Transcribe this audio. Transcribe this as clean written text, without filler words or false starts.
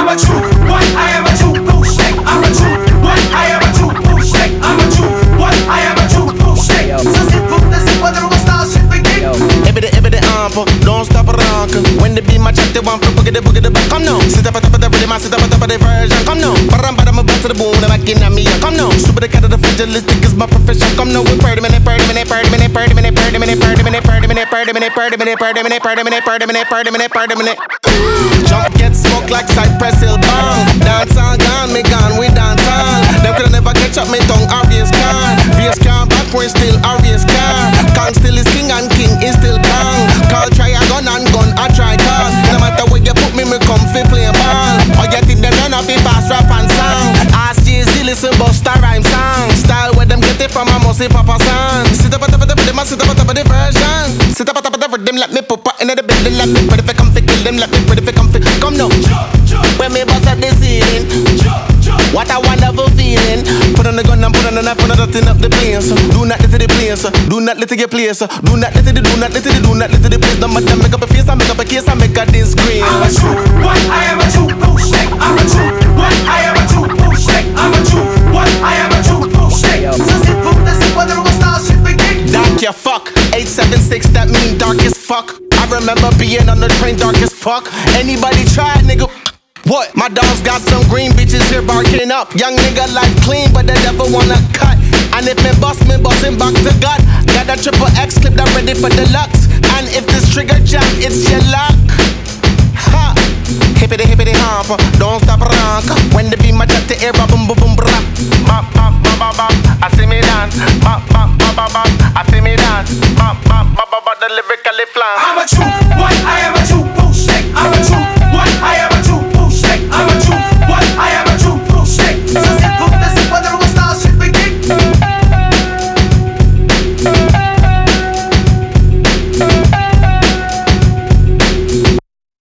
a true one. I am a true bullshit. I'm a true one. I am a true bullshit. I'm a true one. I am a true bullshit. So c'est pour te c'est pas de star shit begin. Every ample, don't stop a rock. When the beat my check the one for boogie the back. Come now, sit up at top of the rhythm, sit up at top of the version. Come now, but I'm about to the boom, the back in me. Come now, super the cat of the fragilistic is my profession. Come now, we party minute. Jump get smoked like Cypress Hill bomb. Dance on gone, me gone, we dance on. Them could never catch up me tongue, obvious can. VS can backwards still obvious can. Kong still is king and king is still Kong. Call try a gun and gun, I try call. No matter where you put me come fi play ball. Or you think them none of it fast rap and song. Ask Jay-Z listen Busta Rhymes song. Style where them get it from, I must say Papa San. Sit up at top of the rhythm, sit up at top of the version. Sit up at top of the rhythm, let me pop in the building. Let me pretty fi come fi kill them, let me pretty fi come fi come now. When me bust at the ceiling, what a wonderful feeling. Put on the gun and put on the knife, put on the thing up the place. Do not let it the place, do not let it get place. Do not let it, do not let it, do not let it the place. Don't matter, make up a face, I make up a case, I make a disgrace. I'm a true one, I am a true bullshit. I'm a true one, I am a true bullshit. I'm a true one, I am a true bullshit. So c'est pour te c'est pas de star shit begin. Dark ya fuck, 876, that mean dark as fuck. I remember being on the train dark as fuck. Anybody try, nigga? What? My dogs got some green bitches here barking up. Young nigga life clean, but the devil wanna cut. And if me bustin' back to God. Got a triple X clip that ready for deluxe. And if this trigger jam, it's your luck. Ha! Hippity hump, don't stop rank. When the beat my chat the air, boom boom boom bra. Bop bop bop bop bop, I see me dance. Bop bop bop bop bop, I see me dance. Bop bop bop bop bop, the lyrically flan. I'm a true one, I am a